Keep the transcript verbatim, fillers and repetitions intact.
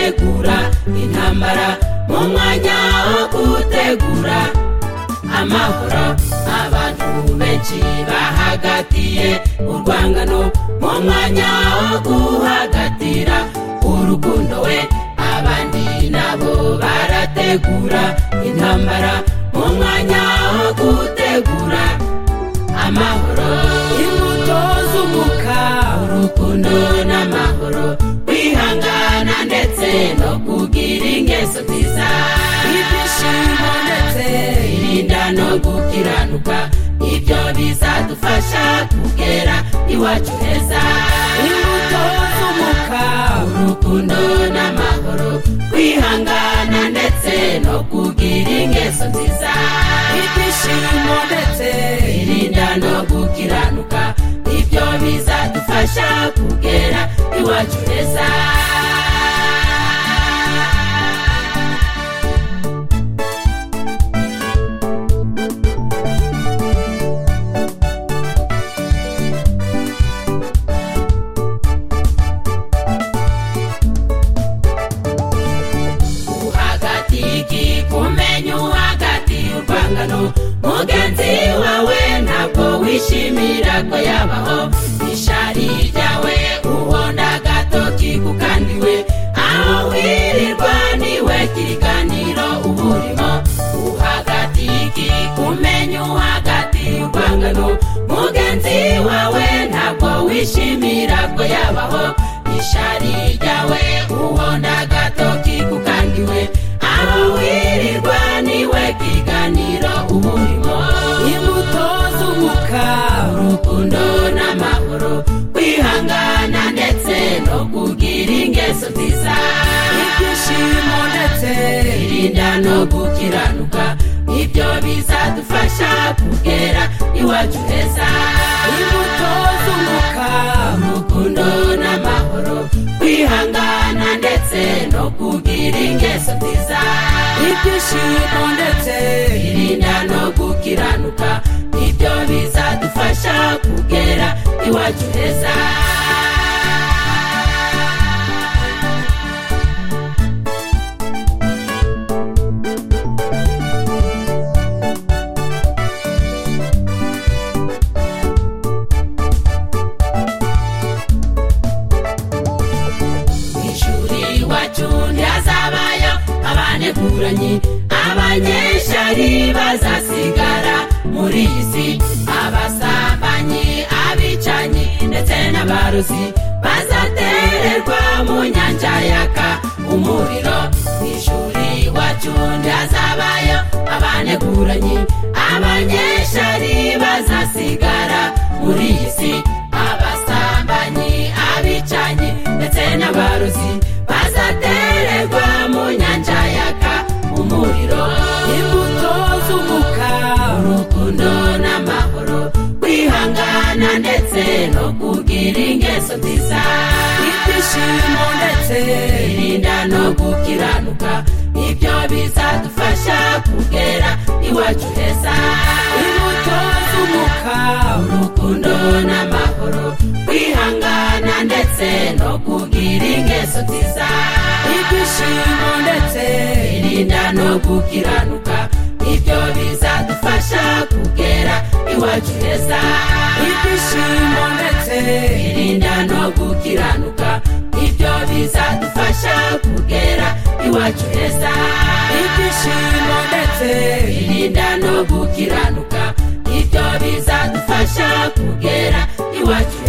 gutegura intambara mu mwanya wo gutegura amahoro. Abantu benshi bahagatiye urwangano mu mwanya wo guhagatira urukundo we. Abandi nabo barategura intambara mu mwanya wo gutegura amahoro. Imbuto z'umuka, urukundo n'amahoro, kwihangana ndetse no kugira ingeso nziza, ibyishimo ndetse irinda no gukiranuka, ibyo bizadufasha kugera iwacu heza. Imbuto z'umuka, urukundo n'amahoro, kwihangana ndetse no kugira ingeso nziza, ibyishimo ndetse irinda no gukiranuka, ibyo bizadufasha kugera iwacu heza. Mugenzi wawe ntabwo wishimira ko yabaho, ishari ryawe uhonda agatoki kukandiwe, aho wirirwa niwe kiganiro uburimo. Uhagatiki kumenya uhagati urwangano, mugenzi wawe ntabwo wishimira ko yabaho, ishari ryawe uhonda agatoki kukandiwe, aho wirirwa niwe kiganiro uburimo. Imbuto z'umuka, urukundo n'amahoro, kwihangana ndetse no kugira ingeso nziza, ibyishimo ndetse irinda no gukiranuka, ibyo bizadufasha kugera iwacu heza. Imbuto z'umuka, urukundo n'amahoro, kwihangana ndetse no kugira ingeso nziza, ibyishimo ndetse irinda no gukiranuka, ibyo bizadufasha kugera iwacu heza. Abanyeshari bazasigara muri iyi si, abasambanyi, abicanyi ndetse n'abarozi bazatererwa mu nyanja yaka umuriro. Mw'ishuri iwacu ntihazabayo abaneguranyi, abanyeshari bazasigara muri iyi si, abasambanyi, abicanyi ndetse n'abarozi bazatererwa mu nyanja yaka umuriro. Imbuto z'umuka, urukundo n'amahoro, kwihangana ndetse no kugira ingeso nziza, ibyishimo ndetse irinda no gukiranuka, ibyo bizadufasha kugera iwacu heza. Imbuto z'umuka, urukundo n'amahoro, kwihangana ndetse no kugira ingeso nziza, ibyishimo ndetse irinda no gukiranuka, ibyo bizadufasha kugera iwacu heza. Ibyishimo ndetse irinda no gukiranuka, ibyo bizadufasha kugera iwacu heza. Ibyishimo ndetse irinda no gukiranuka, ibyo bizadufasha kugera iwacu